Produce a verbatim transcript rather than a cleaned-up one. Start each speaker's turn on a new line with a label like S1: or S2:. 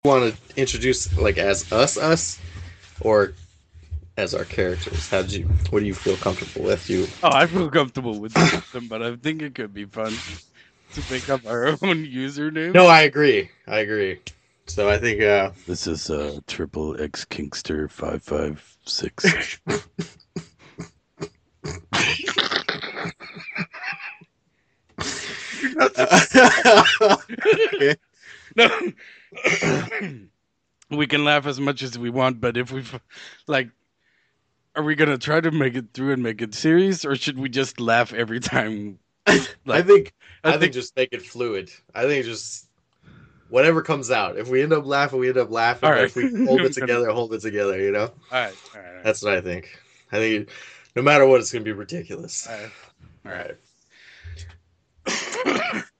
S1: Want to introduce like as us, us, or as our characters? How do you? What do you feel comfortable with? You?
S2: Oh, I feel comfortable with the system, but I think it could be fun to make up our own username.
S1: No, I agree. I agree. So I think. uh
S2: This is uh triple X Kingster five five six.
S1: Okay.
S2: No, we can laugh as much as we want, but if we like, are we gonna try to make it through and make it serious, or should we just laugh every time?
S1: I
S2: Like,
S1: think.
S2: I
S1: I think
S2: think.
S1: just make it fluid. I think just whatever comes out. If we end up laughing, we end up laughing.
S2: All
S1: But
S2: right,
S1: if we hold it
S2: I'm gonna.
S1: together, hold it together. You know.
S2: All right, all right,
S1: That's what I think. I think no matter what, it's gonna be ridiculous.
S2: all right, all
S1: All
S2: right.
S1: right.
S2: All right.